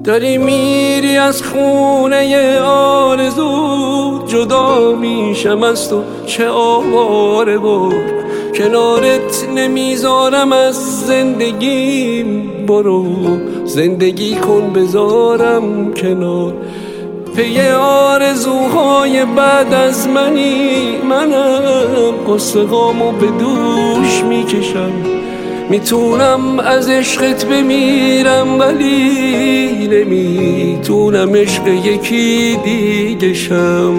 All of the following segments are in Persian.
داری میری از خونه آرزو، جدا میشم از تو چه آواره بار، کنارت نمیذارم از زندگیم، برو زندگی کن بذارم کنار. پی آرزوهای بعد از منم قصه هامو به دوش میکشم، میتونم از عشقت بمیرم ولی نمیتونم عشق یکی دیگه شم.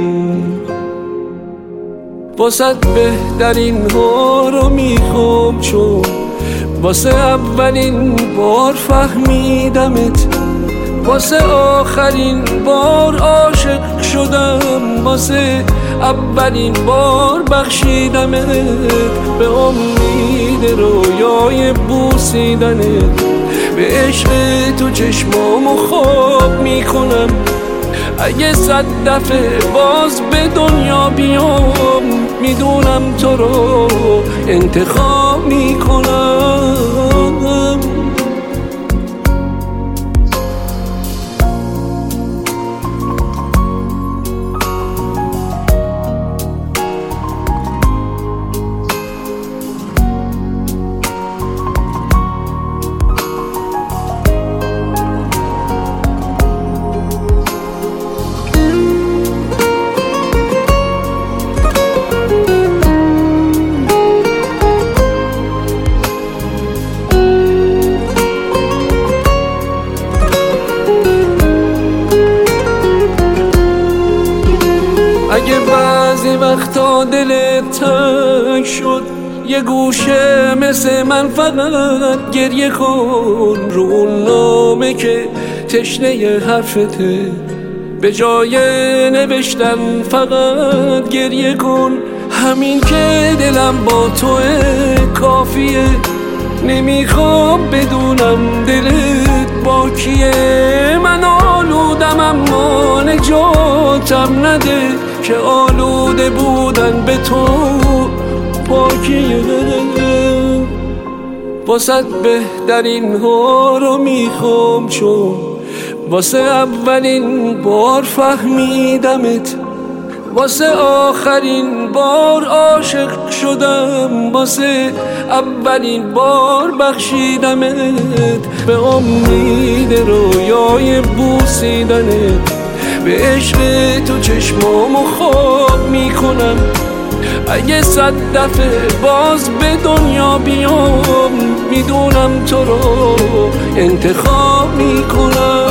واسه بهترین ها رو میخوام، چون واسه اولین بار فهمیدمت، واسه آخرین بار عاشق شدم، واسه اولین بار بخشیدمت، به امید رویای بوسیدنت، به عشق تو چشمامو خواب میکنم. اگه 100 دفعه باز به دنیا بیام، میدونم تو رو انتخاب میکنم. اگه بعضی وقتا دلت تنگ شد، یه گوشه مثل من فقط گریه کن، رو اون نامه که تشنه حرفته، به جای نوشتن فقط گریه کن. همین که دلم با توه کافیه، نمیخوام بدونم دلت با کیه. من آلودم اما نجاتم نده، که آلوده بودن به تو پاکیه. واسه بهترین ها رو میخوام، چون واسه اولین بار فهمیدمت، واسه آخرین بار عاشق شدم، واسه اولین بار بخشیدمت، به امید رویای بوسیدنت، به عشق تو چشمامو خواب میکنم. اگه 100 دفعه باز به دنیا بیام، میدونم تو رو انتخاب میکنم.